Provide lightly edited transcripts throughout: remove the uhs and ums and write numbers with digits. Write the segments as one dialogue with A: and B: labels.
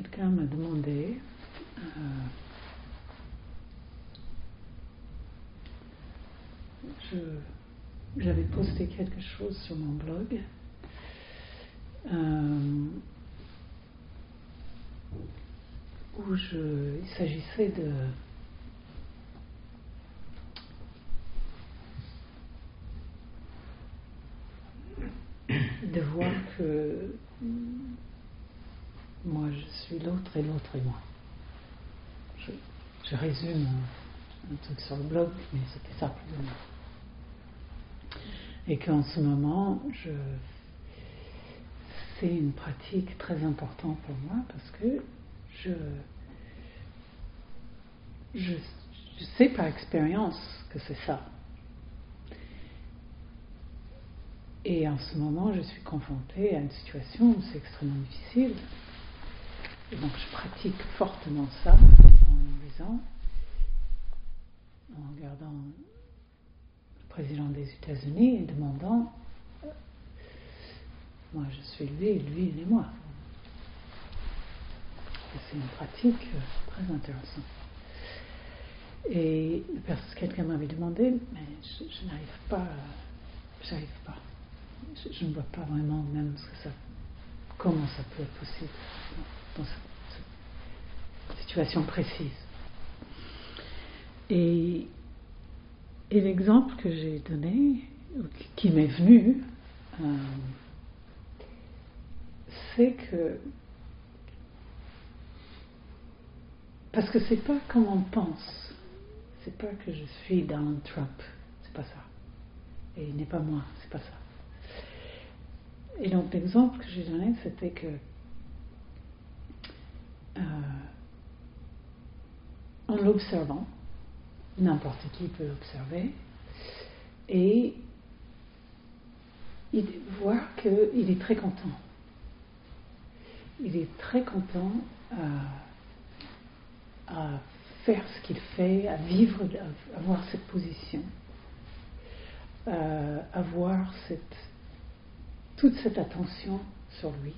A: quelqu'un m'a demandé j'avais posté quelque chose sur mon blog où il s'agissait de voir que moi je suis l'autre et l'autre est moi. Je résume un truc sur le blog, mais c'était ça plus ou moins. Et qu'en ce moment, c'est une pratique très importante pour moi parce que je sais par expérience que c'est ça. Et en ce moment, je suis confrontée à une situation où c'est extrêmement difficile. Et donc, je pratique fortement ça en lisant, en regardant le président des États-Unis et demandant moi, je suis lui, il est moi. Et c'est une pratique très intéressante. Et quelqu'un m'avait demandé, mais je n'arrive pas. Je ne vois pas vraiment même comment ça peut être possible dans cette situation précise. Et l'exemple que j'ai donné, qui m'est venu, c'est que parce que c'est pas comme on pense, c'est pas que je suis Donald Trump, c'est pas ça, et il n'est pas moi, c'est pas ça. Et donc l'exemple que j'ai donné, c'était que en l'observant, n'importe qui peut l'observer, et voir qu'il est très content. Il est très content à faire ce qu'il fait, à vivre, à avoir cette position, à avoir toute cette attention sur lui,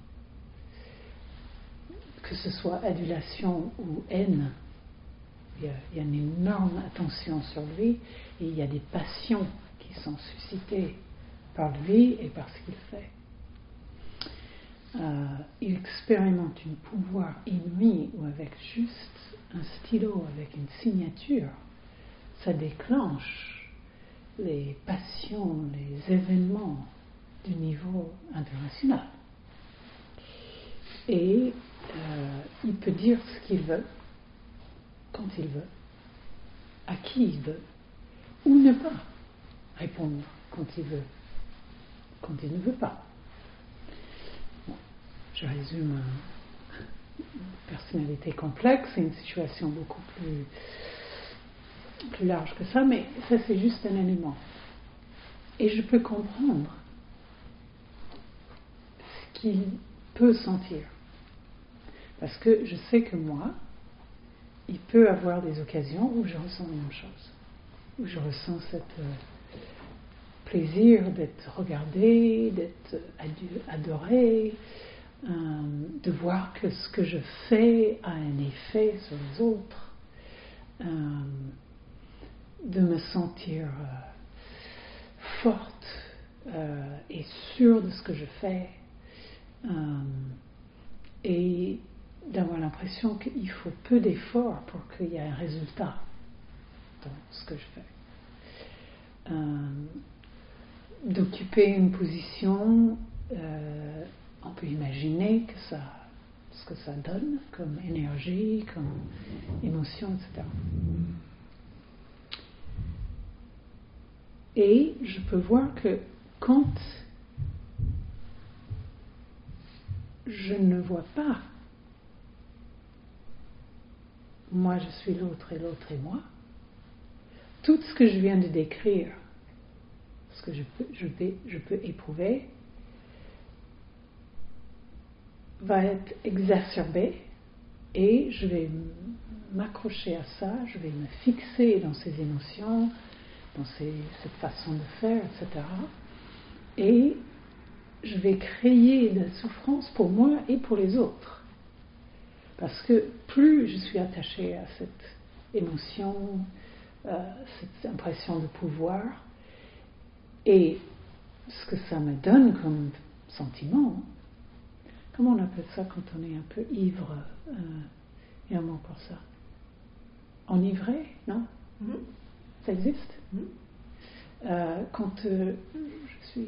A: que ce soit adulation ou haine. Il y a une énorme attention sur lui et il y a des passions qui sont suscitées par lui et par ce qu'il fait. Il expérimente un pouvoir inouï où avec juste un stylo, avec une signature, ça déclenche les passions, les événements du niveau international. Et il peut dire ce qu'il veut, quand il veut, à qui il veut, ou ne pas répondre quand il veut, quand il ne veut pas. Bon, je résume une personnalité complexe et une situation beaucoup plus large que ça, mais ça c'est juste un élément. Et je peux comprendre ce qu'il peut sentir. Parce que je sais que moi, il peut avoir des occasions où je ressens la même chose, où je ressens cet plaisir d'être regardé, d'être adoré, de voir que ce que je fais a un effet sur les autres, de me sentir forte et sûre de ce que je fais, et d'avoir l'impression qu'il faut peu d'efforts pour qu'il y ait un résultat dans ce que je fais. D'occuper une position, on peut imaginer ce que ça donne comme énergie, comme émotion, etc. Et je peux voir que quand je ne vois pas moi je suis l'autre et l'autre est moi, tout ce que je viens de décrire, ce que je peux éprouver, va être exacerbé et je vais m'accrocher à ça, je vais me fixer dans ces émotions, dans cette façon de faire, etc. Et je vais créer de la souffrance pour moi et pour les autres. Parce que plus je suis attachée à cette émotion, cette impression de pouvoir, et ce que ça me donne comme sentiment, comment on appelle ça quand on est un peu ivre? Il y a un mot pour ça. Enivré, non? Ça existe? Quand je suis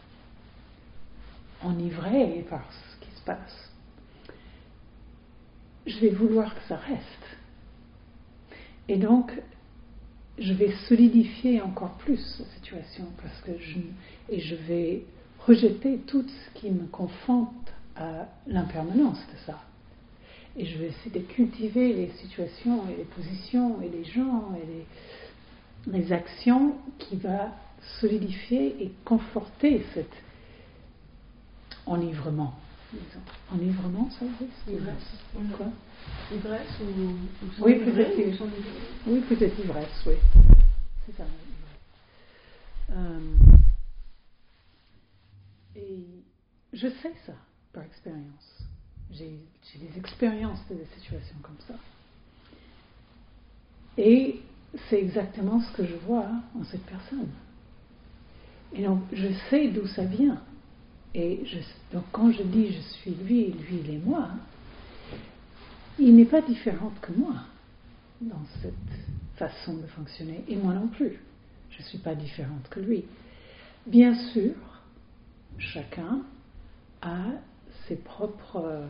A: enivrée par ce qui se passe, je vais vouloir que ça reste. Et donc, je vais solidifier encore plus la situation parce que je vais rejeter tout ce qui me confronte à l'impermanence de ça. Et je vais essayer de cultiver les situations et les positions et les gens et les actions qui va solidifier et conforter cet enivrement. Enivrement, ça existe?
B: Ivresse.
A: Quoi?
B: Ivresse ou
A: oui, peut-être oui, peut-être ivresse, oui. C'est ça, ivresse. Et je sais ça par expérience. J'ai des expériences de des situations comme ça. Et c'est exactement ce que je vois en cette personne. Et donc, je sais d'où ça vient. Et donc, quand je dis je suis lui, lui, il est moi, il n'est pas différent que moi dans cette façon de fonctionner. Et moi non plus. Je ne suis pas différente que lui. Bien sûr, chacun a ses propres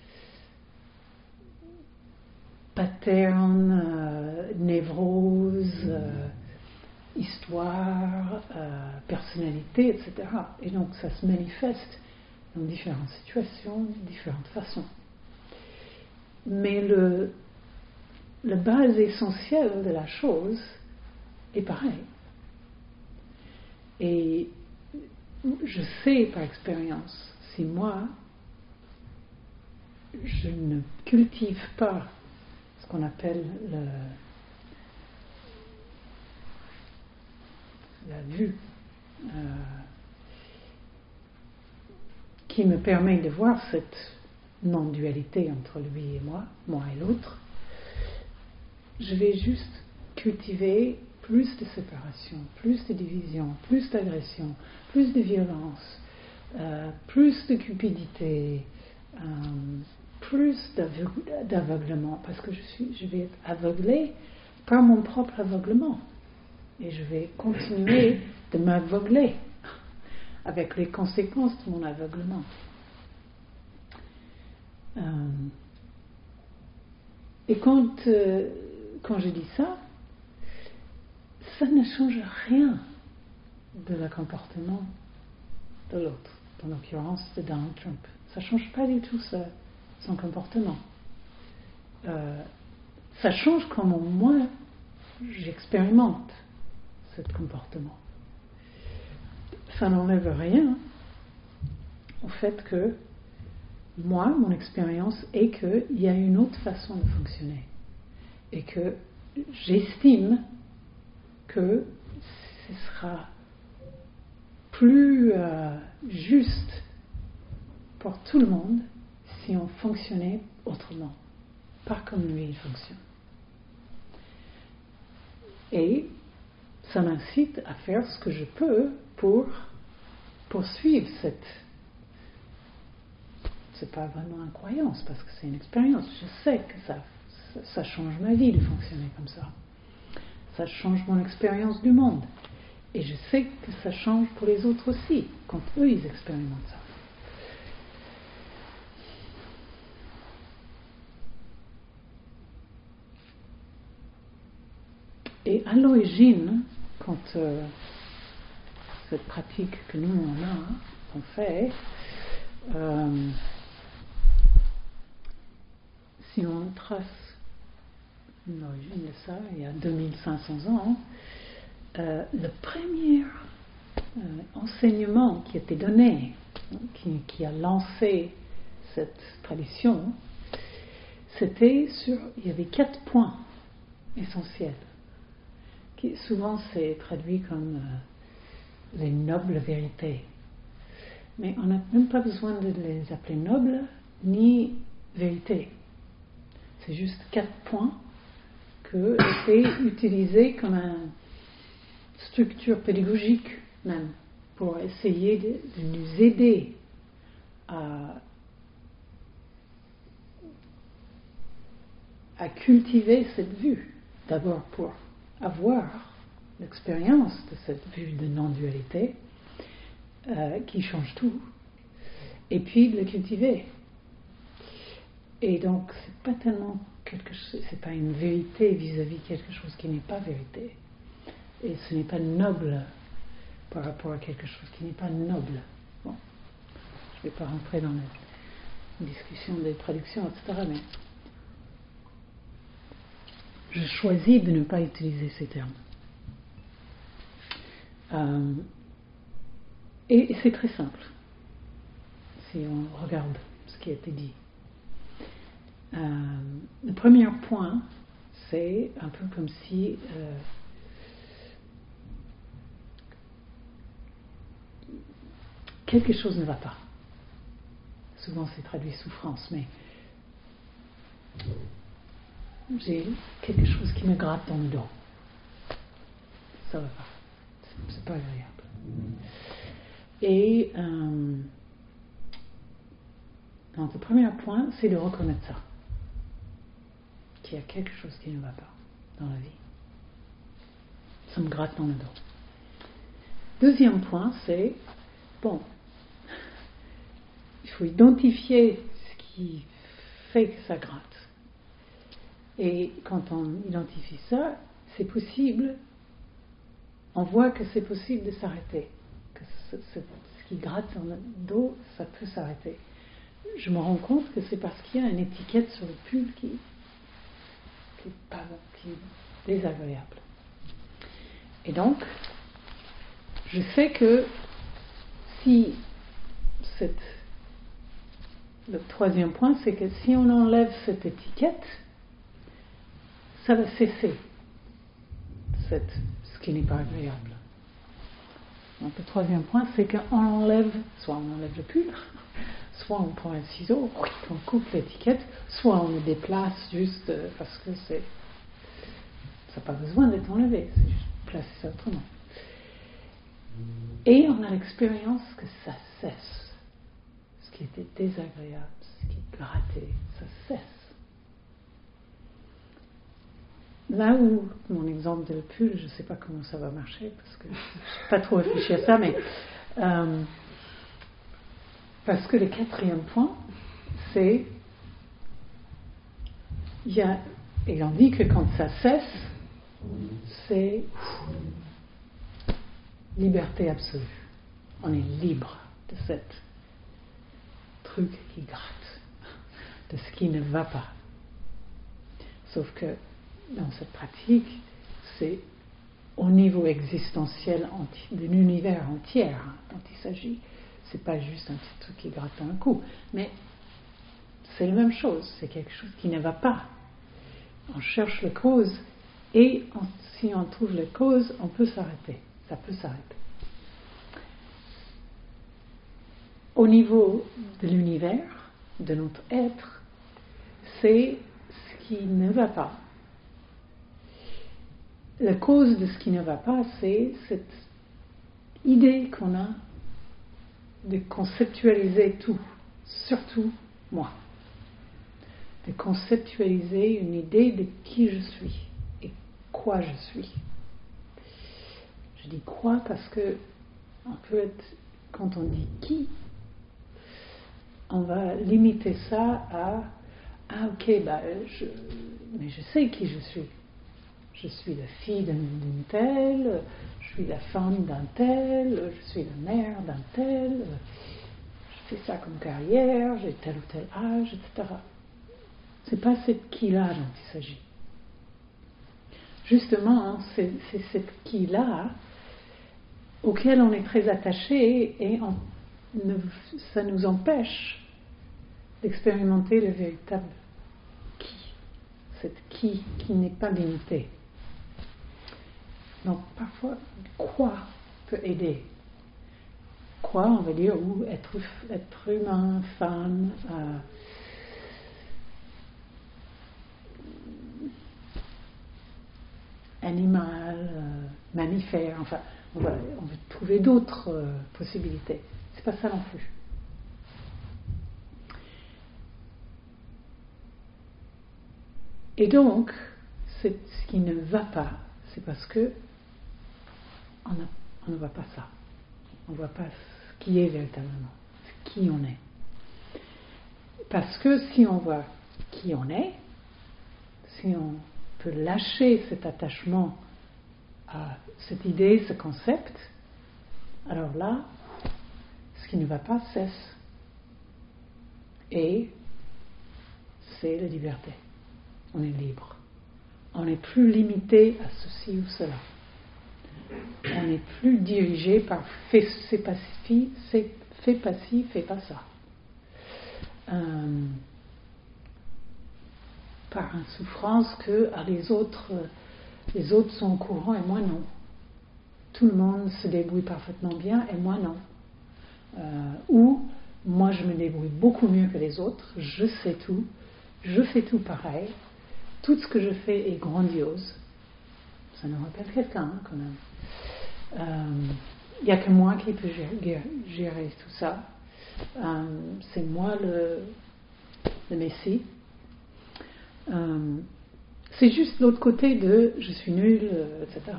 A: patterns, névroses, histoire, personnalité, etc. Et donc ça se manifeste dans différentes situations, différentes façons. Mais la base essentielle de la chose est pareille. Et je sais par expérience, si moi, je ne cultive pas ce qu'on appelle la vue, qui me permet de voir cette non-dualité entre lui et moi et l'autre, je vais juste cultiver plus de séparation, plus de division, plus d'agression, plus de violence, plus de cupidité, plus d'aveuglement, parce que je vais être aveuglée par mon propre aveuglement. Et je vais continuer de m'aveugler avec les conséquences de mon aveuglement. Et quand je dis ça, ça ne change rien de le comportement de l'autre, dans l'occurrence de Donald Trump. Ça ne change pas du tout son comportement. Ça change comment moi j'expérimente ce comportement. Ça n'enlève rien au fait que moi, mon expérience est qu'il y a une autre façon de fonctionner et que j'estime que ce sera plus juste pour tout le monde si on fonctionnait autrement, pas comme lui il fonctionne. Et ça m'incite à faire ce que je peux pour poursuivre cette... C'est pas vraiment une croyance parce que c'est une expérience. Je sais que ça change ma vie de fonctionner comme ça. Ça change mon expérience du monde. Et je sais que ça change pour les autres aussi, quand eux ils expérimentent ça. Et à l'origine, quand cette pratique que nous on fait, si on trace l'origine de ça, il y a 2500 ans, le premier enseignement qui a été donné, qui a lancé cette tradition, il y avait 4 points essentiels, qui souvent c'est traduit comme les nobles vérités. Mais on n'a même pas besoin de les appeler nobles ni vérités. C'est juste 4 points que été utilisés comme une structure pédagogique même pour essayer de nous aider à cultiver cette vue. D'abord pour avoir l'expérience de cette vue de non-dualité qui change tout, et puis de la cultiver. Et donc c'est pas tellement quelque chose, c'est pas une vérité vis-à-vis quelque chose qui n'est pas vérité, et ce n'est pas noble par rapport à quelque chose qui n'est pas noble. Bon, je ne vais pas rentrer dans la discussion des traductions, etc., mais je choisis de ne pas utiliser ces termes. Et c'est très simple, si on regarde ce qui a été dit. Le premier point, c'est un peu comme si quelque chose ne va pas. Souvent c'est traduit souffrance, mais j'ai quelque chose qui me gratte dans le dos. Ça va pas. C'est pas agréable. Et donc le premier point, c'est de reconnaître ça. Qu'il y a quelque chose qui ne va pas dans la vie. Ça me gratte dans le dos. Deuxième point, c'est, bon, il faut identifier ce qui fait que ça gratte. Et quand on identifie ça, c'est possible, on voit que c'est possible de s'arrêter. Que ce qui gratte dans le dos, ça peut s'arrêter. Je me rends compte que c'est parce qu'il y a une étiquette sur le pull qui est désagréable. Et donc, je sais que si le troisième point, c'est que si on enlève cette étiquette, ça va cesser ce qui n'est pas agréable. Donc le troisième point, c'est qu'on enlève, soit on enlève le pull, soit on prend un ciseau, on coupe l'étiquette, soit on le déplace juste parce que ça n'a pas besoin d'être enlevé, c'est juste placer ça autrement. Et on a l'expérience que ça cesse. Ce qui était désagréable, ce qui grattait, ça cesse. Là où, mon exemple de pull, je ne sais pas comment ça va marcher, parce que je n'ai pas trop réfléchi à ça, mais parce que le quatrième point, c'est, et on dit que quand ça cesse, c'est liberté absolue. On est libre de cette truc qui gratte, de ce qui ne va pas. Sauf que dans cette pratique, c'est au niveau existentiel de l'univers entier dont il s'agit. C'est pas juste un petit truc qui gratte un coup, mais c'est la même chose, c'est quelque chose qui ne va pas. On cherche la cause, et si on trouve la cause, on peut s'arrêter. Ça peut s'arrêter. Au niveau de l'univers, de notre être, c'est ce qui ne va pas. La cause de ce qui ne va pas, c'est cette idée qu'on a de conceptualiser tout, surtout moi. De conceptualiser une idée de qui je suis et quoi je suis. Je dis quoi parce que on peut être, quand on dit qui, on va limiter ça à mais je sais qui je suis. Je suis la fille d'une telle, je suis la femme d'un tel, je suis la mère d'un tel, je fais ça comme carrière, j'ai tel ou tel âge, etc. C'est pas cette qui-là dont il s'agit. Justement, c'est cette qui-là auquel on est très attaché et ça nous empêche d'expérimenter le véritable qui. Cette qui n'est pas limitée. Donc parfois, quoi peut aider? Quoi, on va dire, ou être humain, femme, animal, mammifère, enfin, on veut trouver d'autres possibilités. C'est pas ça non plus. Et donc, ce qui ne va pas, c'est parce que on ne voit pas ça. On ne voit pas ce qui est véritablement, qui on est. Parce que si on voit qui on est, si on peut lâcher cet attachement à cette idée, ce concept, alors là, ce qui ne va pas cesse. Et c'est la liberté. On est libre. On n'est plus limité à ceci ou cela. On n'est plus dirigé par fais pas ci, fais pas ça. Par une souffrance que les autres sont au courant et moi non. Tout le monde se débrouille parfaitement bien et moi non. Ou moi je me débrouille beaucoup mieux que les autres, je sais tout, je fais tout pareil, tout ce que je fais est grandiose. Ça nous rappelle quelqu'un hein, quand même. Il n'y a que moi qui peux gérer tout ça. C'est moi le Messie. C'est juste l'autre côté de je suis nul, etc.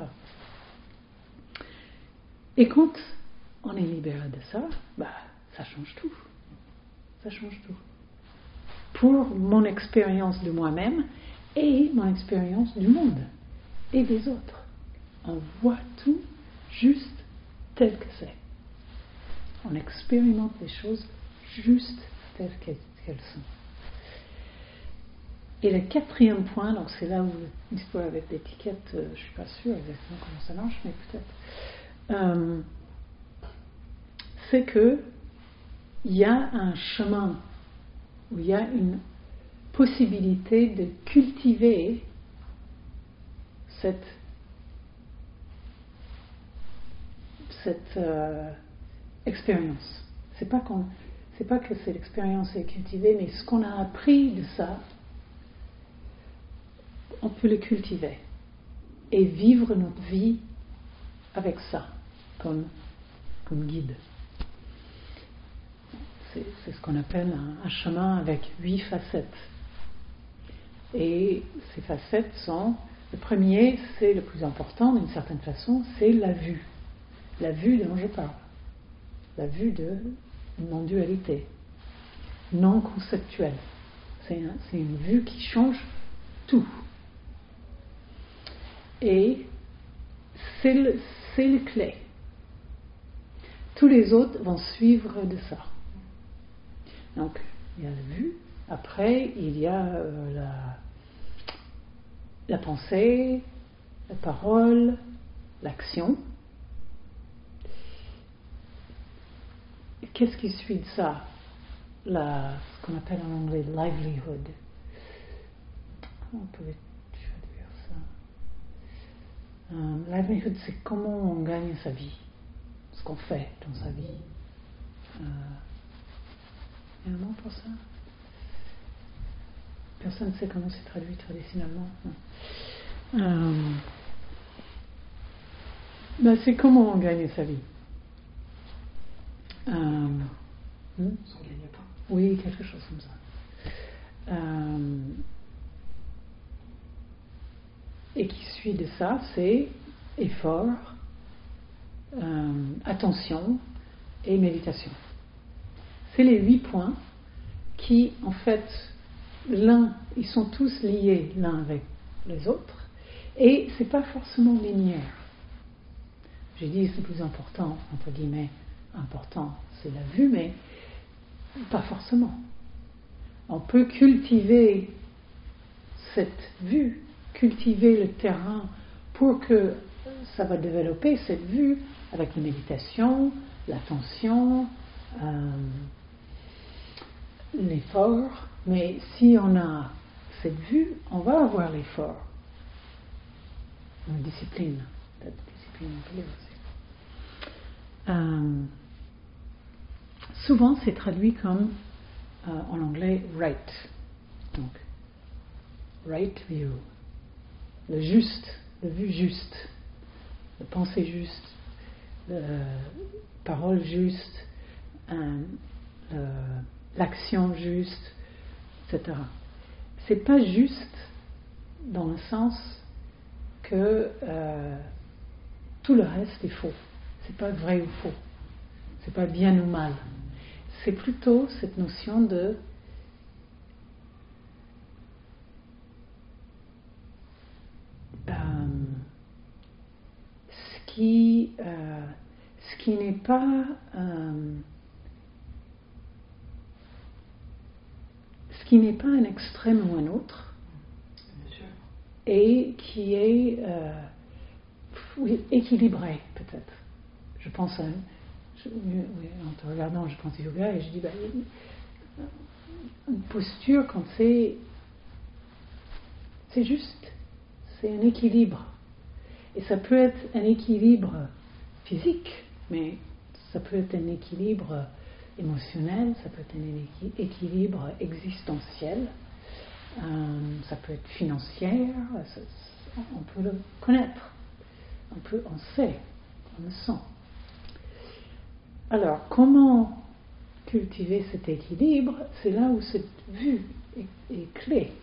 A: Et quand on est libéré de ça, ça change tout. Ça change tout. Pour mon expérience de moi-même et mon expérience du monde et des autres. On voit tout juste tel que c'est. On expérimente les choses juste telles qu'elles sont. Et le quatrième point, donc c'est là où l'histoire avec l'étiquette, je ne suis pas sûre exactement comment ça marche, mais peut-être, c'est que il y a un chemin où il y a une possibilité de cultiver cette expérience. C'est pas que cette expérience est cultivée, mais ce qu'on a appris de ça, on peut le cultiver et vivre notre vie avec ça comme guide. C'est ce qu'on appelle un chemin avec 8 facettes. Et ces facettes sont, le premier, c'est le plus important d'une certaine façon, c'est la vue. La vue dont je parle. La vue de non-dualité, non conceptuelle. C'est une vue qui change tout. Et c'est le clé. Tous les autres vont suivre de ça. Donc, il y a la vue. Après, il y a la pensée, la parole, l'action. Et qu'est-ce qui suit de ça? Ce qu'on appelle en anglais livelihood. Comment on peut traduire ça? Livelihood, c'est comment on gagne sa vie, ce qu'on fait dans sa vie. Il y a un mot pour ça? Personne ne sait comment c'est traduit traditionnellement. C'est comment on gagne sa vie.
C: Son gagne-pain.
A: Oui, quelque chose comme ça. Et qui suit de ça, c'est effort, attention et méditation. C'est les 8 points qui, en fait, ils sont tous liés l'un avec les autres, et c'est pas forcément linéaire. J'ai dit c'est le plus important, entre guillemets, important, c'est la vue, mais pas forcément. On peut cultiver cette vue, cultiver le terrain pour que ça va développer cette vue avec la méditation, l'attention, l'effort. Mais si on a cette vue, on va avoir l'effort. Une discipline, peut-être discipline on peut dire aussi. Souvent c'est traduit comme en anglais right, donc right view, le juste de vue juste, de pensée juste, de parole juste, l'action juste, etc. C'est pas juste dans le sens que tout le reste est faux. C'est pas vrai ou faux. C'est pas bien ou mal. C'est plutôt cette notion de ce qui n'est pas un extrême ou un autre, et qui est équilibré peut-être. Je pense en te regardant, je pense yoga et je dis une posture quand c'est juste, c'est un équilibre. Et ça peut être un équilibre physique, mais ça peut être un équilibre émotionnel, ça peut être un équilibre existentiel, ça peut être financier, on peut le connaître, on sait, on le sent. Alors, comment cultiver cet équilibre? C'est là où cette vue est clé.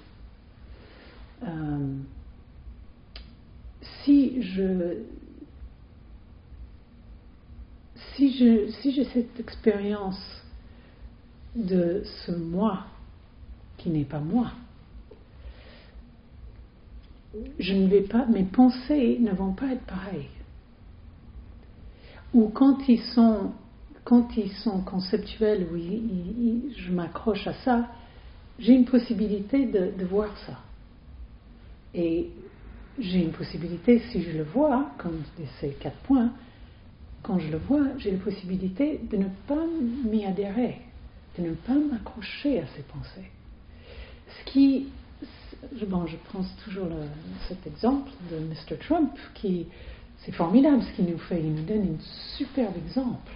A: Si j'ai cette expérience de ce moi qui n'est pas moi, mes pensées ne vont pas être pareilles. Ou quand ils sont conceptuels, où je m'accroche à ça, j'ai une possibilité de voir ça. Et j'ai une possibilité, si je le vois, comme ces 4 points, quand je le vois, j'ai la possibilité de ne pas m'y adhérer, de ne pas m'accrocher à ces pensées. Je prends toujours cet exemple de Mr. Trump, c'est formidable ce qu'il nous fait, il nous donne un superbe exemple.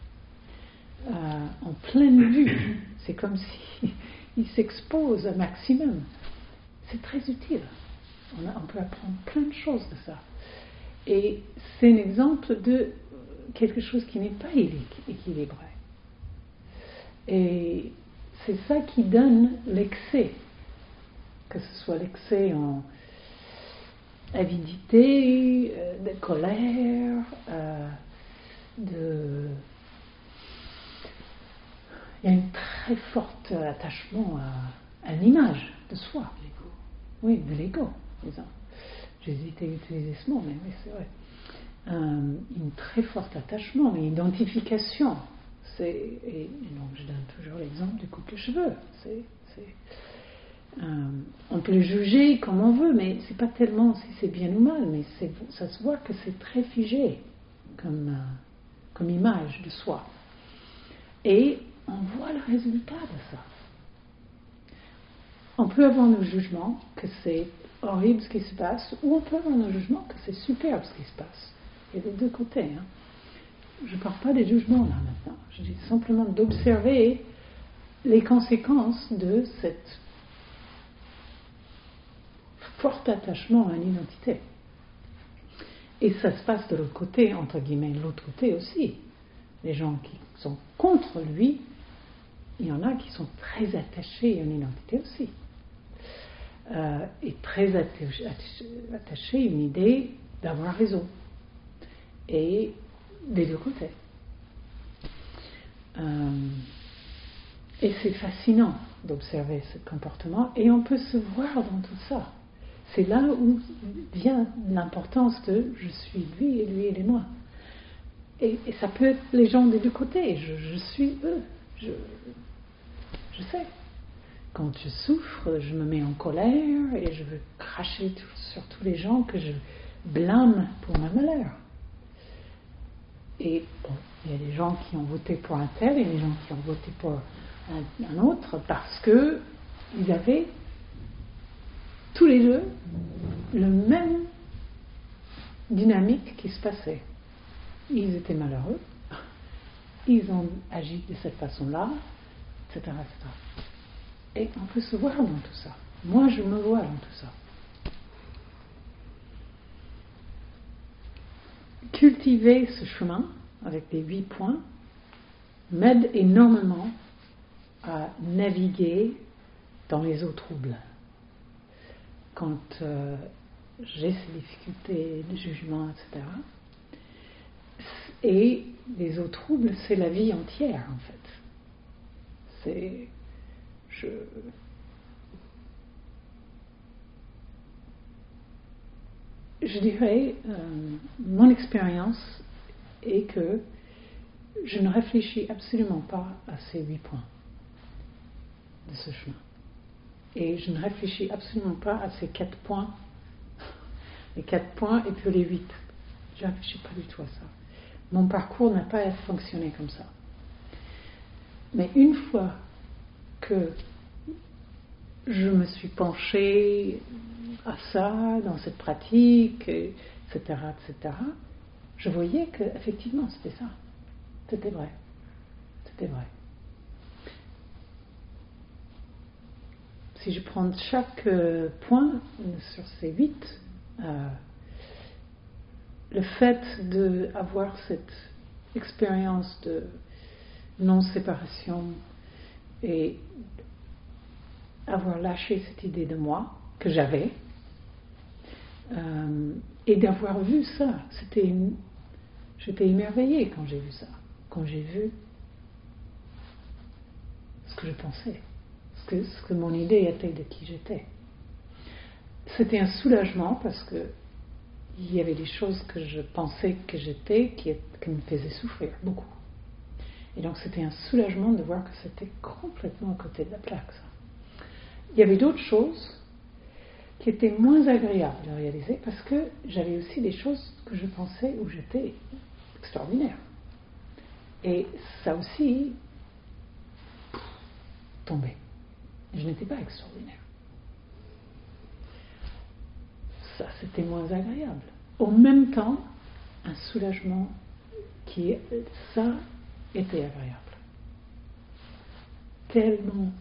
A: En pleine vue, c'est comme s'il s'expose un maximum. C'est très utile. On peut apprendre plein de choses de ça. Et c'est un exemple de quelque chose qui n'est pas équilibré. Et c'est ça qui donne l'excès, que ce soit l'excès en avidité, de colère, il y a un très fort attachement à l'image de soi.
C: L'ego.
A: Oui, de l'ego, disons. J'hésitais à utiliser ce mot, mais oui, c'est vrai. Un très fort attachement, une identification. Et donc je donne toujours l'exemple du coupe de cheveux. On peut le juger comme on veut, mais c'est pas tellement si c'est bien ou mal, mais ça se voit que c'est très figé comme image de soi. Et on voit le résultat de ça. On peut avoir nos jugements que c'est horrible ce qui se passe, ou on peut avoir nos jugements que c'est superbe ce qui se passe. Il y a des deux côtés. Hein. Je ne parle pas des jugements là maintenant. Je dis simplement d'observer les conséquences de cet fort attachement à l'identité. Et ça se passe de l'autre côté, entre guillemets, de l'autre côté aussi. Les gens qui sont contre lui, il y en a qui sont très attachés à une identité aussi. Et très attachés à une idée d'avoir raison. Et des deux côtés. Et c'est fascinant d'observer ce comportement, et on peut se voir dans tout ça. C'est là où vient l'importance de je suis lui, et il est moi. Et ça peut être les gens des deux côtés. Je suis eux. Je sais. Quand je souffre, je me mets en colère et je veux cracher sur tous les gens que je blâme pour ma malheur. Et bon, il y a des gens qui ont voté pour un tel et des gens qui ont voté pour un autre parce que ils avaient tous les deux le même dynamique qui se passait. Ils étaient malheureux, ils ont agi de cette façon-là, etc., etc. Et on peut se voir dans tout ça. Moi, je me vois dans tout ça. cultiver ce chemin avec les 8 points m'aide énormément à naviguer dans les eaux troubles. Quand j'ai ces difficultés de jugement, etc. Et les eaux troubles, c'est la vie entière, en fait. Je dirais, mon expérience est que je ne réfléchis absolument pas à ces 8 points de ce chemin. Et je ne réfléchis absolument pas à ces 4 points, les 4 points et puis les 8. Je ne réfléchis pas du tout à ça. Mon parcours n'a pas fonctionné comme ça. Mais une fois que je me suis penchée à ça, dans cette pratique, etc., je voyais qu'effectivement c'était ça. C'était vrai. C'était vrai. Si je prends chaque point sur ces 8, le fait d'avoir cette expérience de non-séparation et avoir lâché cette idée de moi que j'avais, et d'avoir vu ça, j'étais émerveillée quand j'ai vu ça, quand j'ai vu ce que je pensais, ce que mon idée était de qui j'étais. C'était un soulagement parce que il y avait des choses que je pensais que j'étais qui me faisaient souffrir beaucoup. Et donc c'était un soulagement de voir que c'était complètement à côté de la plaque, ça. Il y avait d'autres choses qui étaient moins agréables de réaliser parce que j'avais aussi des choses que je pensais où j'étais extraordinaire. Et ça aussi tombait. Je n'étais pas extraordinaire. Ça, c'était moins agréable. En même temps, un soulagement ça était agréable. Tellement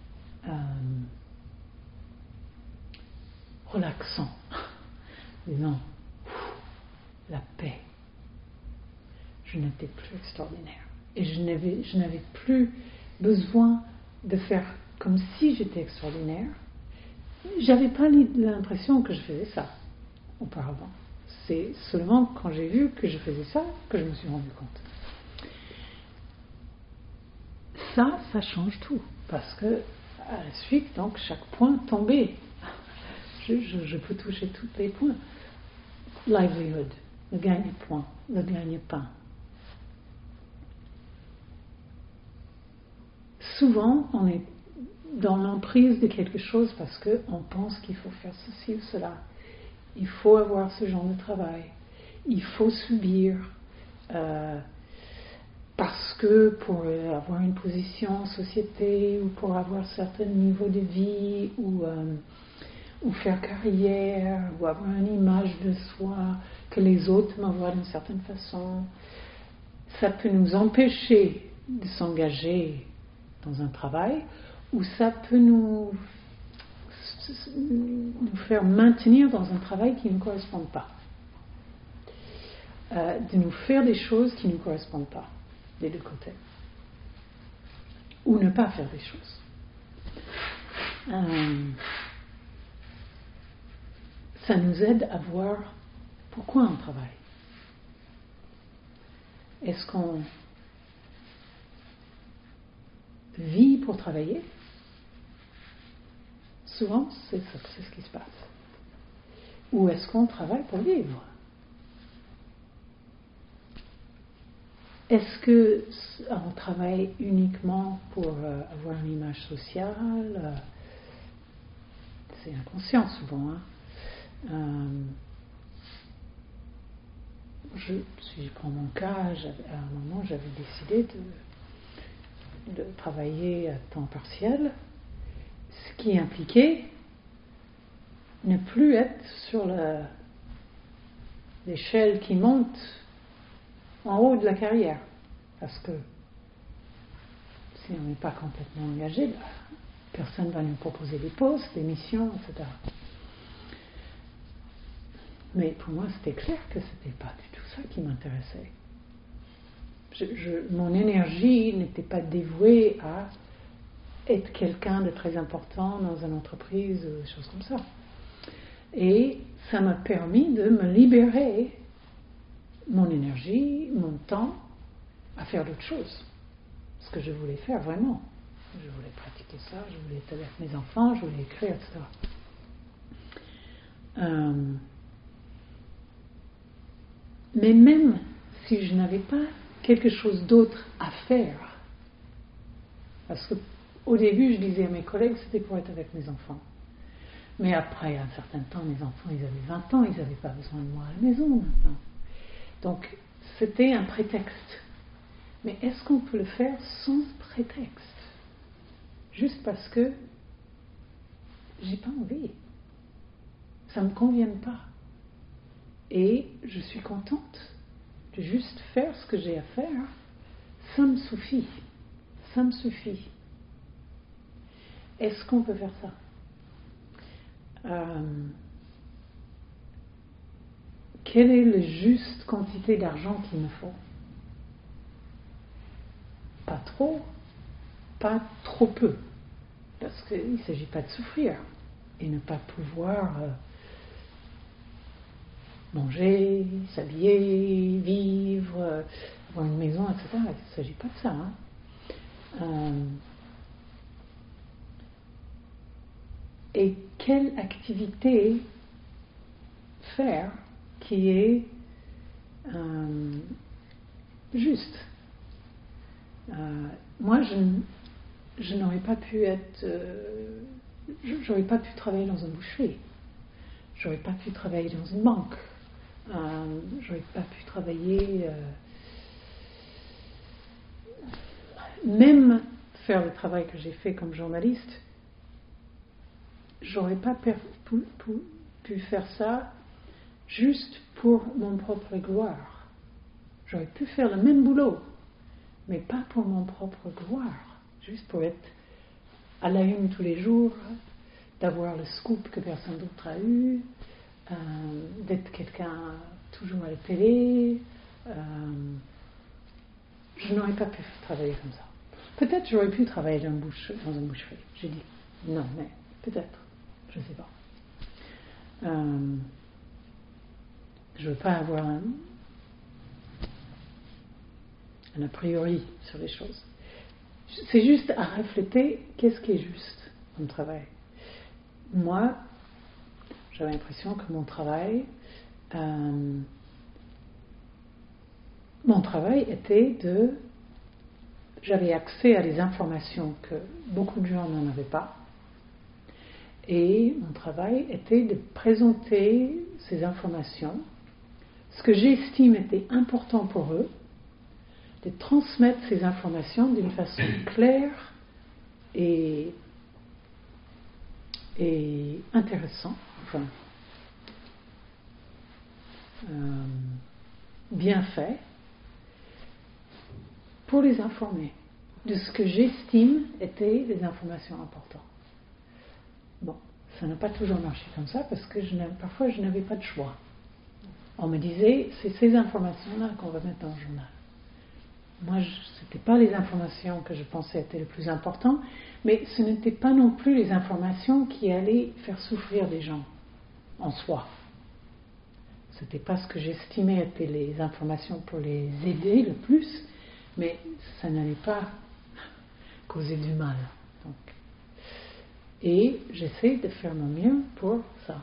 A: relaxant. Mais non, la paix. Je n'étais plus extraordinaire. Et je n'avais plus besoin de faire comme si j'étais extraordinaire. J'avais pas l'impression que je faisais ça auparavant. C'est seulement quand j'ai vu que je faisais ça que je me suis rendu compte. Ça change tout. Parce que à la suite, donc, chaque point tombait. Je peux toucher tous les points. Livelihood, le gagne-point, le gagne-pain. Souvent, on est dans l'emprise de quelque chose parce qu'on pense qu'il faut faire ceci ou cela. Il faut avoir ce genre de travail. Il faut subir. Parce que pour avoir une position en société ou pour avoir un certain niveau de vie ou faire carrière ou avoir une image de soi, que les autres me voient d'une certaine façon, ça peut nous empêcher de s'engager dans un travail ou ça peut nous faire maintenir dans un travail qui ne correspond pas. De nous faire des choses qui ne correspondent pas, des deux côtés. Ou ne pas faire des choses. Ça nous aide à voir pourquoi on travaille. Est-ce qu'on vit pour travailler? Souvent, c'est ce qui se passe. Ou est-ce qu'on travaille pour vivre? Est-ce qu'on travaille uniquement pour avoir une image sociale? C'est inconscient souvent. Si je prends mon cas, à un moment j'avais décidé de travailler à temps partiel, ce qui impliquait ne plus être sur l'échelle qui monte en haut de la carrière, parce que si on n'est pas complètement engagé, personne ne va nous proposer des postes, des missions, etc. Mais pour moi, c'était clair que c'était pas du tout ça qui m'intéressait. Mon énergie n'était pas dévouée à être quelqu'un de très important dans une entreprise, des choses comme ça. Et ça m'a permis de me libérer mon énergie, mon temps, à faire d'autres choses. Ce que je voulais faire vraiment. Je voulais pratiquer ça, je voulais être avec mes enfants, je voulais écrire, etc. Mais même si je n'avais pas quelque chose d'autre à faire, parce qu'au début je disais à mes collègues c'était pour être avec mes enfants, mais après un certain temps mes enfants ils avaient 20 ans, ils n'avaient pas besoin de moi à la maison maintenant, donc c'était un prétexte. Mais est-ce qu'on peut le faire sans prétexte, juste parce que j'ai pas envie, ça me convient pas et je suis contente de juste faire ce que j'ai à faire, ça me suffit. Ça me suffit. Est-ce qu'on peut faire ça? Quelle est la juste quantité d'argent qu'il me faut? Pas trop, pas trop peu. Parce qu'il ne s'agit pas de souffrir et ne pas pouvoir manger, s'habiller, vivre, avoir une maison, etc. Il ne s'agit pas de ça. Et quelle activité faire qui est juste? Moi, je n'aurais pas pu être... j'aurais pas pu travailler dans une boucherie. J'aurais pas pu travailler dans une banque. J'aurais pas pu travailler... même faire le travail que j'ai fait comme journaliste, j'aurais pas pu faire ça juste pour mon propre gloire. J'aurais pu faire le même boulot, mais pas pour mon propre gloire, juste pour être à la une tous les jours, d'avoir le scoop que personne d'autre a eu, d'être quelqu'un toujours à la télé. Je n'aurais pas pu travailler comme ça. Peut-être j'aurais pu travailler dans une boucherie. J'ai dit non, mais peut-être, je ne sais pas. Je ne veux pas avoir un a priori sur les choses. C'est juste à refléter qu'est-ce qui est juste dans le travail. Moi, j'avais l'impression que mon travail était j'avais accès à des informations que beaucoup de gens n'en avaient pas. Et mon travail était de présenter ces informations, ce que j'estime était important pour eux, de transmettre ces informations d'une façon claire et intéressante, enfin, bien fait, pour les informer de ce que j'estime étaient des informations importantes. Bon, ça n'a pas toujours marché comme ça parce que parfois je n'avais pas de choix. On me disait, c'est ces informations-là qu'on va mettre dans le journal. Moi, ce n'étaient pas les informations que je pensais étaient les plus importantes, mais ce n'étaient pas non plus les informations qui allaient faire souffrir des gens en soi. Ce n'était pas ce que j'estimais étaient les informations pour les aider le plus, mais ça n'allait pas causer du mal. Donc. Et j'essaie de faire mon mieux pour ça.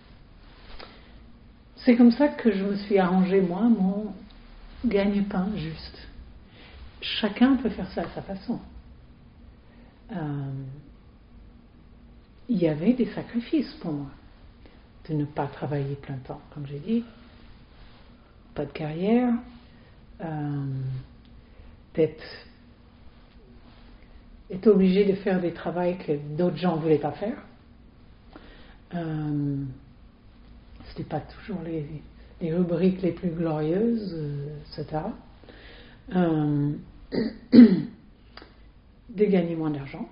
A: C'est comme ça que je me suis arrangé, moi, mon gagne-pain juste. Chacun peut faire ça à sa façon. Il y avait des sacrifices pour moi de ne pas travailler plein temps, comme j'ai dit, pas de carrière, d'être obligé de faire des travaux que d'autres gens ne voulaient pas faire. C'était pas toujours les rubriques les plus glorieuses, etc. De gagner moins d'argent.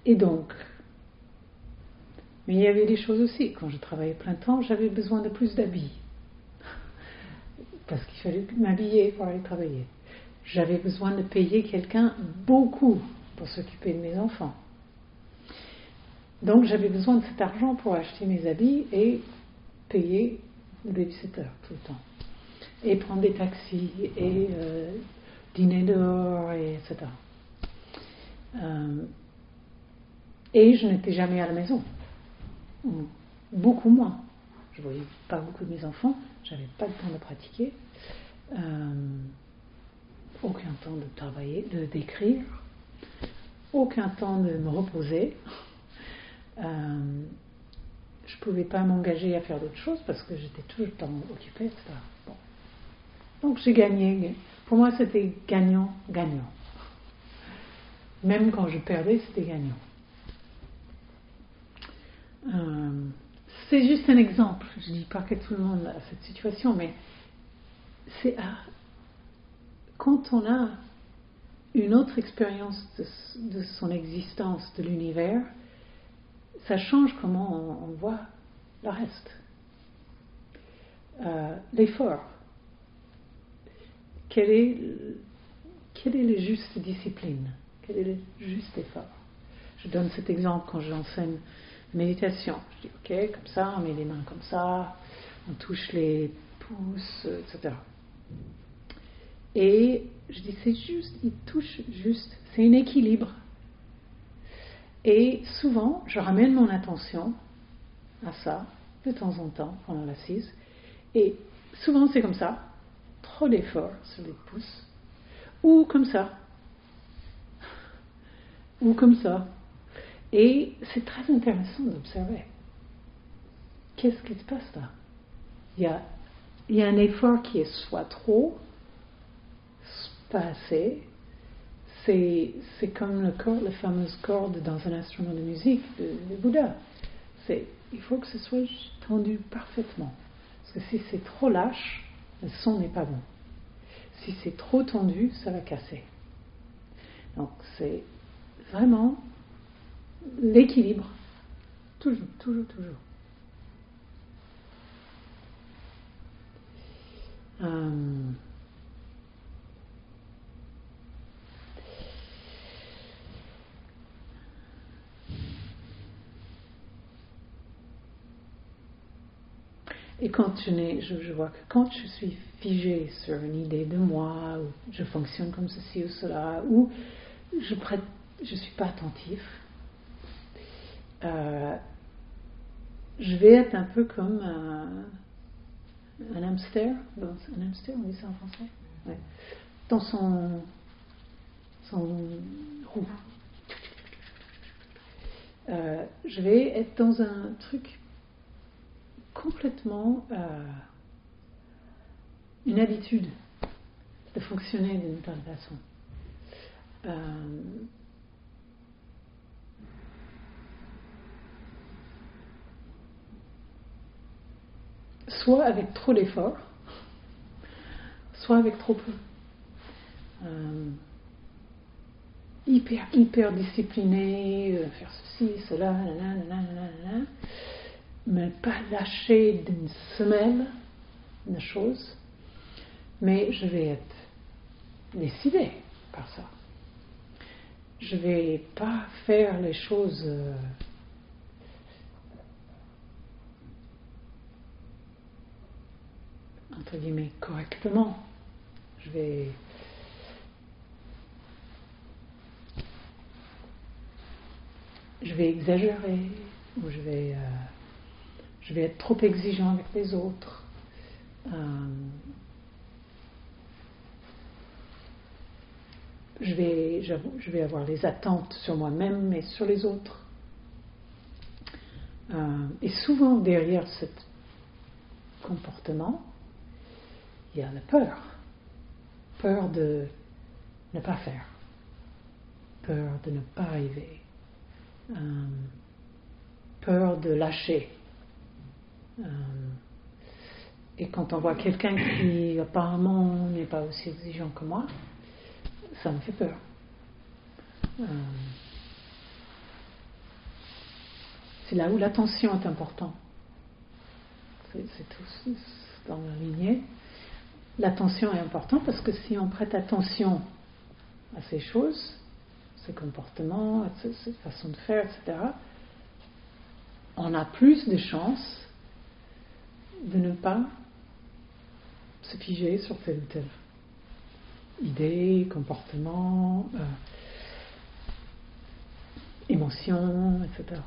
A: Et donc, mais il y avait des choses aussi. Quand je travaillais plein temps, j'avais besoin de plus d'habits. Parce qu'il fallait m'habiller pour aller travailler. J'avais besoin de payer quelqu'un beaucoup pour s'occuper de mes enfants. Donc j'avais besoin de cet argent pour acheter mes habits et payer le babysitter tout le temps. Et prendre des taxis et dîner dehors, etc. Et je n'étais jamais à la maison. Beaucoup moins. Je ne voyais pas beaucoup de mes enfants, j'avais pas le temps de pratiquer, aucun temps de travailler, d'écrire, aucun temps de me reposer. Je ne pouvais pas m'engager à faire d'autres choses parce que j'étais tout le temps occupée, etc. Bon. Donc j'ai gagné. Pour moi, c'était gagnant-gagnant. Même quand je perdais, c'était gagnant. C'est juste un exemple. Je ne dis pas que tout le monde a cette situation, mais c'est quand on a une autre expérience de son existence, de l'univers, ça change comment on voit le reste. L'effort. Quelle est la juste discipline? Quel est le juste effort? Je donne cet exemple quand j'enseigne méditation. Je dis, ok, comme ça, on met les mains comme ça, on touche les pouces, etc. Et je dis, c'est juste, il touche juste, c'est un équilibre. Et souvent, je ramène mon attention à ça, de temps en temps, pendant l'assise. Et souvent, c'est comme ça, trop d'efforts sur les pouces, ou comme ça, ou comme ça. Et c'est très intéressant d'observer. Qu'est-ce qui se passe là? Il y a un effort qui est soit trop, pas assez. C'est comme la fameuse corde dans un instrument de musique de Bouddha. Il faut que ce soit tendu parfaitement. Parce que si c'est trop lâche, le son n'est pas bon. Si c'est trop tendu, ça va casser. Donc c'est vraiment l'équilibre. Toujours, toujours, toujours. Et quand je vois que quand je suis figée sur une idée de moi, ou je fonctionne comme ceci ou cela, ou je suis pas attentif, je vais être un peu comme un hamster. Un hamster, on dit ça en français? Ouais. Dans son roue. Je vais être dans un truc complètement une habitude de fonctionner d'une telle façon. Soit avec trop d'efforts, soit avec trop peu. Hyper discipliné, faire ceci, cela, mais pas lâcher d'une semelle de choses, mais je vais être décidée par ça. Je vais pas faire les choses entre guillemets correctement. Je vais exagérer, ou je vais être trop exigeant avec les autres. Je vais avoir des attentes sur moi-même et sur les autres. Et souvent derrière ce comportement, il y a la peur. Peur de ne pas faire. Peur de ne pas arriver. Peur de lâcher. Et quand on voit quelqu'un qui apparemment n'est pas aussi exigeant que moi, ça me fait peur. c'est là où l'attention est importante. C'est tout dans la lignée. L'attention est importante parce que si on prête attention à ces choses, ces comportements, à ces façons de faire, etc., on a plus de chances de ne pas se figer sur telle ou telle idée, comportement, émotion, etc.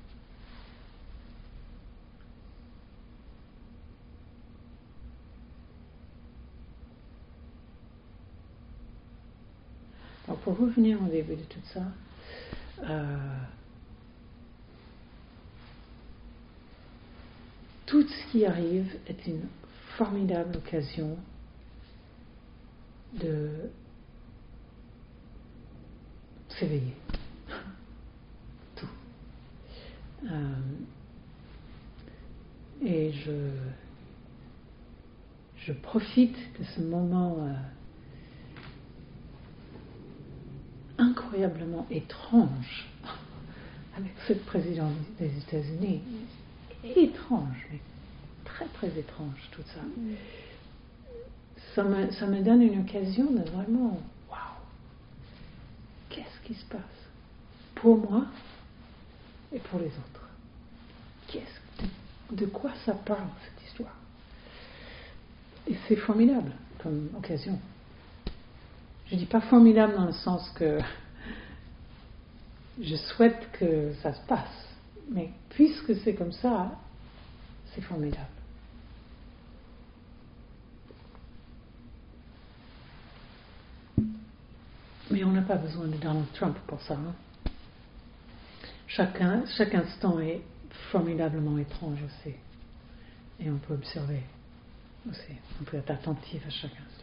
A: Alors pour revenir au début de tout ça, tout ce qui arrive est une formidable occasion de s'éveiller. Tout. Et je profite de ce moment incroyablement étrange avec ce président des États-Unis. Étrange, mais très très étrange tout ça. Ça me donne une occasion de vraiment, waouh, qu'est-ce qui se passe pour moi et pour les autres? De quoi ça parle cette histoire? Et c'est formidable comme occasion. Je dis pas formidable dans le sens que je souhaite que ça se passe, mais puisque c'est comme ça, c'est formidable. Mais on n'a pas besoin de Donald Trump pour ça. Hein? Chaque instant est formidablement étrange aussi. Et on peut observer aussi. On peut être attentif à chaque instant.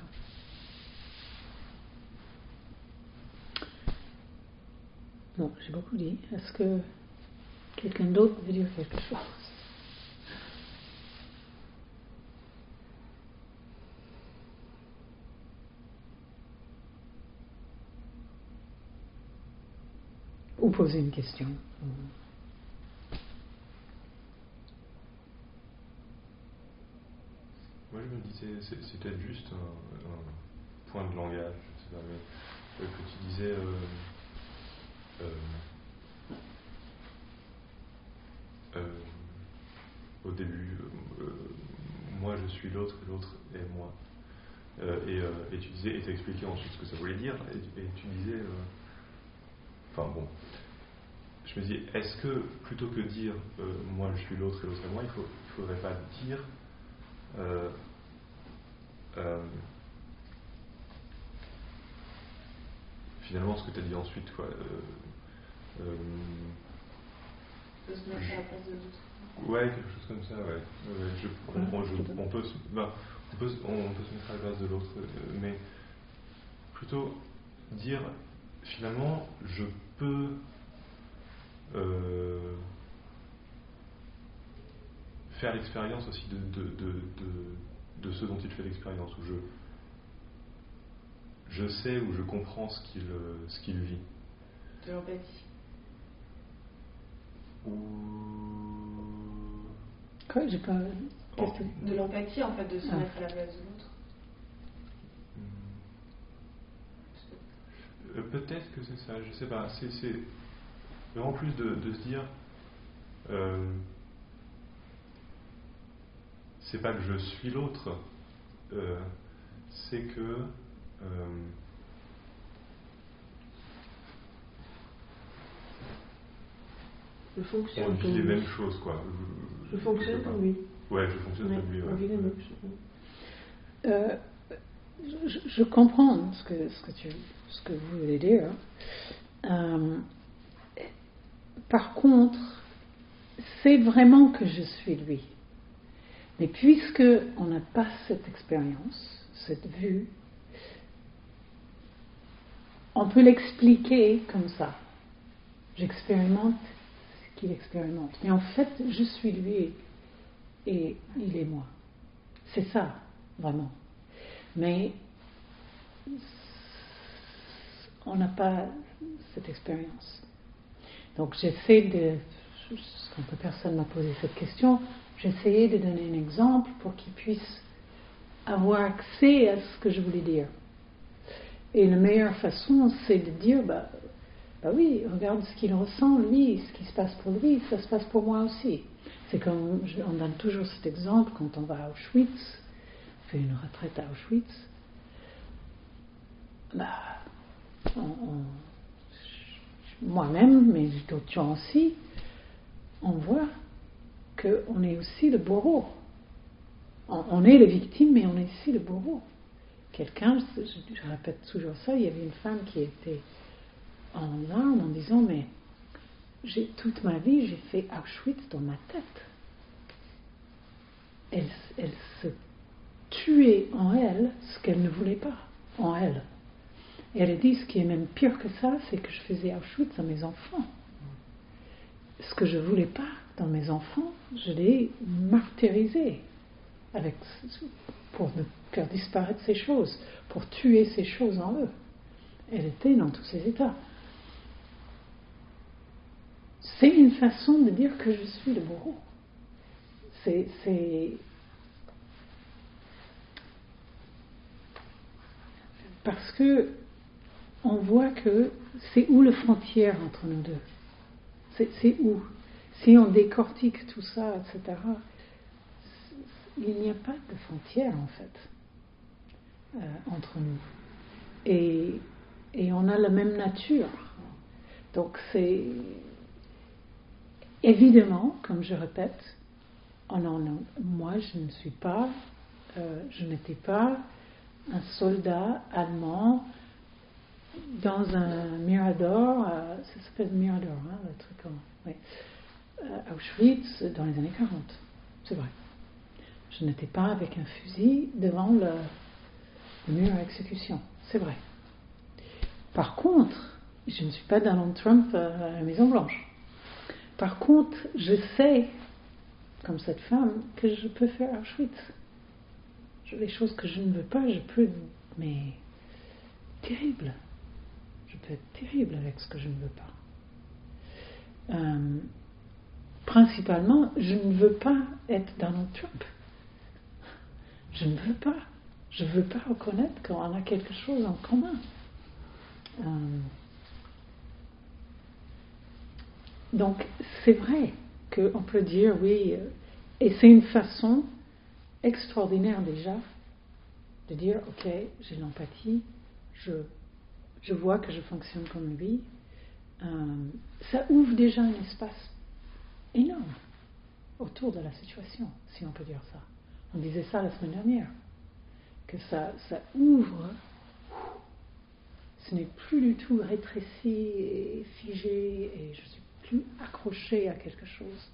A: Bon, j'ai beaucoup dit. Est-ce que quelqu'un d'autre veut dire quelque chose? Ou poser une question.
D: Moi je me disais, c'est peut-être juste un point de langage, je sais pas, mais que tu disais au début, moi je suis l'autre et l'autre est moi. Et tu disais, et tu expliqué ensuite ce que ça voulait dire, et tu disais, enfin bon, je me dis, est-ce que plutôt que dire moi je suis l'autre et l'autre est moi, il faudrait pas dire finalement ce que tu as dit ensuite, quoi.
B: De se mettre à la place de l'autre.
D: Ouais, quelque chose comme ça, ouais. On peut se mettre à la place de l'autre, mais plutôt dire finalement je peux faire l'expérience aussi de ce dont il fait l'expérience, où je sais ou je comprends ce qu'il vit.
B: De l'empathie.
A: Quoi, j'ai pas.
B: De l'empathie, en fait, de se mettre à la place de l'autre.
D: Peut-être que c'est ça, je sais pas. C'est vraiment plus de se dire. C'est pas que je suis l'autre, c'est que
B: Je fonctionne
D: on vit les mêmes choses, quoi.
B: Je fonctionne comme lui.
D: Ouais, je fonctionne comme lui.
B: On vit les mêmes choses.
A: Je comprends ce que vous voulez dire. Par contre, c'est vraiment que je suis lui. Mais puisque on n'a pas cette expérience, cette vue, on peut l'expliquer comme ça. J'expérimente ce qu'il expérimente. Mais en fait, je suis lui et il est moi. C'est ça, vraiment. Mais on n'a pas cette expérience. Donc j'essaie de quand personne m'a posé cette question, j'essayais de donner un exemple pour qu'il puisse avoir accès à ce que je voulais dire. Et la meilleure façon, c'est de dire, bah oui, regarde ce qu'il ressent, lui, ce qui se passe pour lui, ça se passe pour moi aussi. C'est comme, on donne toujours cet exemple quand on va à Auschwitz, on fait une retraite à Auschwitz, moi-même, mais d'autres gens aussi, on voit qu'on est aussi le bourreau. On est les victimes, mais on est aussi le bourreau. Quelqu'un, je répète toujours ça, il y avait une femme qui était en larmes en disant, mais toute ma vie, j'ai fait Auschwitz dans ma tête. Elle se tuait en elle ce qu'elle ne voulait pas, en elle. Et elle a dit, ce qui est même pire que ça, c'est que je faisais Auschwitz dans mes enfants. Ce que je ne voulais pas dans mes enfants, je l'ai martyrisé pour ne faire disparaître ces choses, pour tuer ces choses en eux. Elle était dans tous ces états. C'est une façon de dire que je suis le bourreau. C'est parce que on voit que c'est où la frontière entre nous deux. C'est où. Si on décortique tout ça, etc., il n'y a pas de frontière en fait entre nous. Et on a la même nature. Donc c'est évidemment, comme je répète, moi je ne suis pas, je n'étais pas un soldat allemand dans un Mirador, ça s'appelle Mirador, hein, le truc comme, oui, Auschwitz dans les années 40, c'est vrai. Je n'étais pas avec un fusil devant le mur à exécution, c'est vrai. Par contre, je ne suis pas Donald Trump à la Maison Blanche. Par contre, je sais, comme cette femme, que je peux faire Auschwitz. Les choses que je ne veux pas, je peux, mais terrible. Je peux être terrible avec ce que je ne veux pas. Principalement, je ne veux pas être Donald Trump. Je ne veux pas. Je ne veux pas reconnaître qu'on a quelque chose en commun. Donc, c'est vrai qu'on peut dire, oui, et c'est une façon extraordinaire déjà de dire, ok, j'ai l'empathie, je vois que je fonctionne comme lui. Ça ouvre déjà un espace énorme autour de la situation, si on peut dire ça. On disait ça la semaine dernière, que ça ouvre, ce n'est plus du tout rétréci et figé, et je suis plus accroché à quelque chose.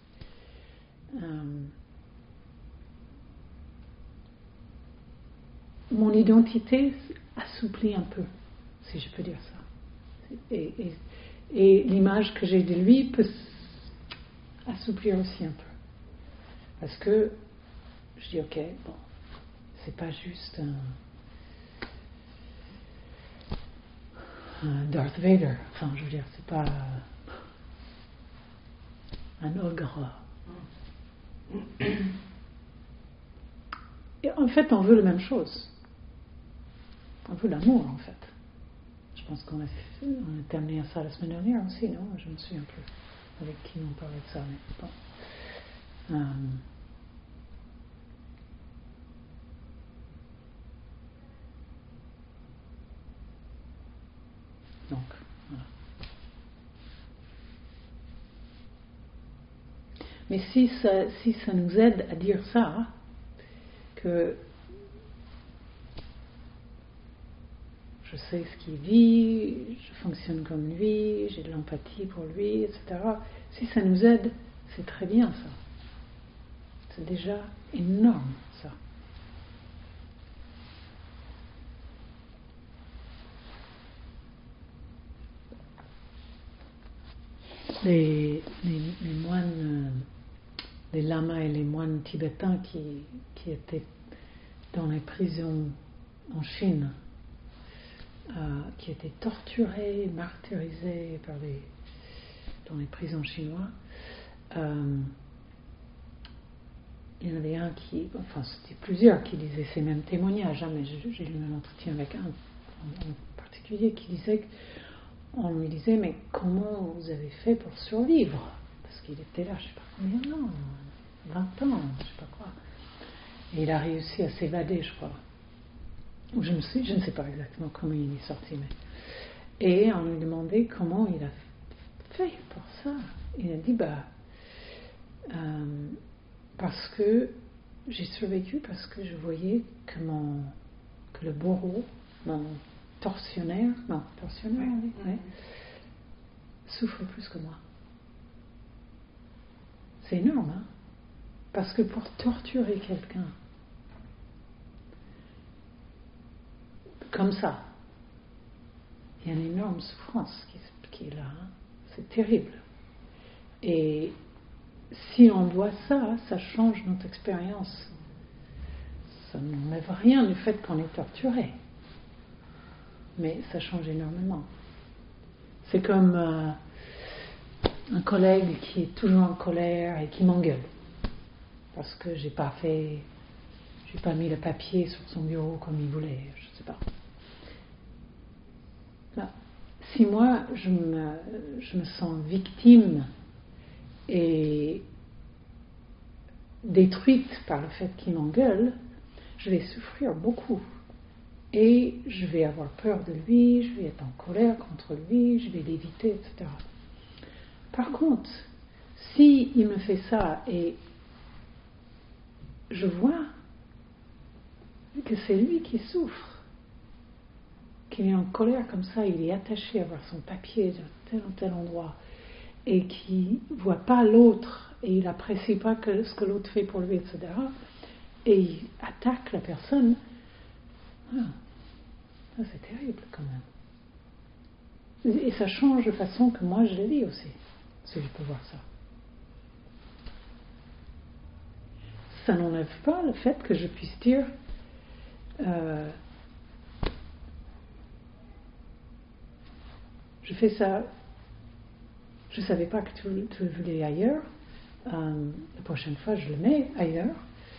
A: Mon identité assouplit un peu, si je peux dire ça. Et l'image que j'ai de lui peut assouplir aussi un peu. Parce que je dis, ok, bon, c'est pas juste un Darth Vader. Enfin, je veux dire, c'est pas un ogre. Et en fait, on veut la même chose. On veut l'amour, en fait. Je pense qu'on a terminé à ça la semaine dernière aussi, non? Je me souviens plus avec qui on parlait de ça, mais bon. Donc, voilà. Mais si ça nous aide à dire ça, que je sais ce qu'il vit, je fonctionne comme lui, j'ai de l'empathie pour lui, etc. Si ça nous aide, c'est très bien ça. C'est déjà énorme ça. Les moines, les lamas et les moines tibétains qui étaient dans les prisons en Chine, qui étaient torturés, martyrisés dans les prisons chinoises, il y en avait un c'était plusieurs qui disaient ces mêmes témoignages, mais j'ai lu un entretien avec un en particulier qui disait, on lui disait, mais comment vous avez fait pour survivre? Parce qu'il était là, je ne sais pas combien d'années, 20 ans, je ne sais pas quoi. Et il a réussi à s'évader, je crois. Je ne sais pas exactement comment il est sorti, mais... Et on lui demandait comment il a fait pour ça. Il a dit, parce que j'ai survécu, parce que je voyais que le bourreau, mon tortionnaire, ouais, souffre plus que moi. C'est énorme, hein? Parce que pour torturer quelqu'un comme ça, il y a une énorme souffrance qui est là, hein? C'est terrible. Et si on voit ça, ça change notre expérience. Ça n'enlève rien du fait qu'on est torturé. Mais ça change énormément. C'est comme un collègue qui est toujours en colère et qui m'engueule parce que j'ai pas mis le papier sur son bureau comme il voulait, je sais pas. Là, si moi je me sens victime et détruite par le fait qu'il m'engueule, je vais souffrir beaucoup. Et je vais avoir peur de lui, je vais être en colère contre lui, je vais l'éviter, etc. Par contre, si il me fait ça et je vois que c'est lui qui souffre, qu'il est en colère comme ça, il est attaché à avoir son papier dans tel ou tel endroit, et qu'il ne voit pas l'autre, et il n'apprécie pas ce que l'autre fait pour lui, etc., et il attaque la personne, ça c'est terrible quand même. Et ça change de façon que moi je le vis aussi, si je peux voir ça. Ça n'enlève pas le fait que je puisse dire je fais ça, je ne savais pas que tu le voulais ailleurs, la prochaine fois je le mets ailleurs,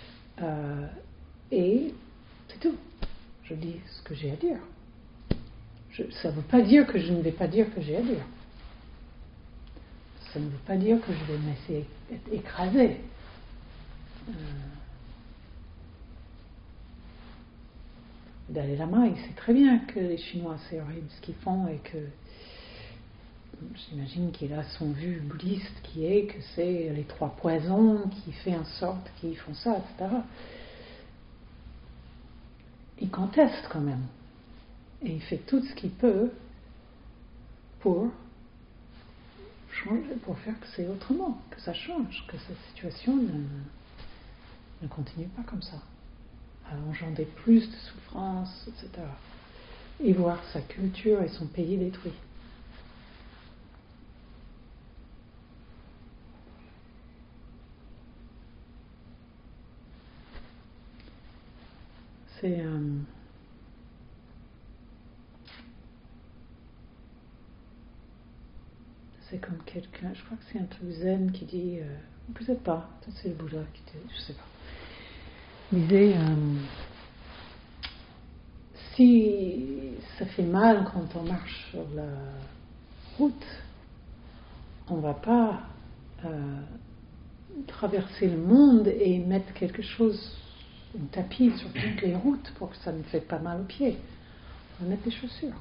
A: et c'est tout. Je dis ce que j'ai à dire. Ça ne veut pas dire que je ne vais pas dire que j'ai à dire. Ça ne veut pas dire que je vais me laisser être écrasée. Dalai Lama, il sait très bien que les Chinois, c'est horrible ce qu'ils font et que j'imagine qu'il a son vue bouddhiste qui est que c'est les 3 poisons qui fait en sorte qu'ils font ça, etc. Il conteste quand même. Et il fait tout ce qu'il peut pour changer, pour faire que c'est autrement, que ça change, que cette situation ne continue pas comme ça, à engendrer plus de souffrance, etc. Et voir sa culture et son pays détruit. C'est comme quelqu'un, je crois que c'est un truc zen qui dit, peut-être pas, peut-être c'est le Bouddha qui dit, je sais pas. Il disait, si ça fait mal quand on marche sur la route, on va pas traverser le monde et mettre quelque chose, un tapis sur toutes les routes pour que ça ne fait pas mal aux pieds. On va mettre des chaussures.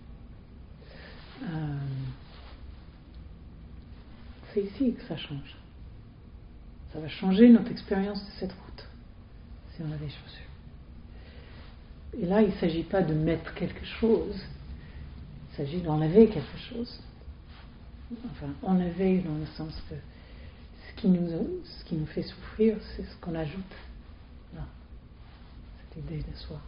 A: C'est ici que ça change. Ça va changer notre expérience de cette route si on a des chaussures. Et là, il ne s'agit pas de mettre quelque chose, il s'agit d'enlever quelque chose. Enfin, enlever dans le sens que ce qui nous fait souffrir, c'est ce qu'on ajoute là, cette idée de soi.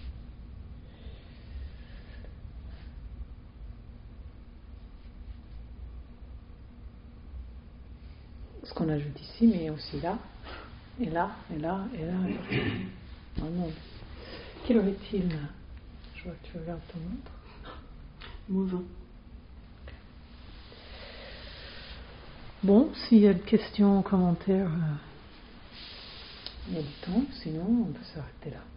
A: Ce qu'on ajoute ici, mais aussi là, et là, et là, et là, et là, dans le monde. Quelle heure est-il là? Je vois que tu regardes ton montre.
C: -20.
A: Bon, s'il y a des questions, commentaires, il y a du temps, sinon on peut s'arrêter là.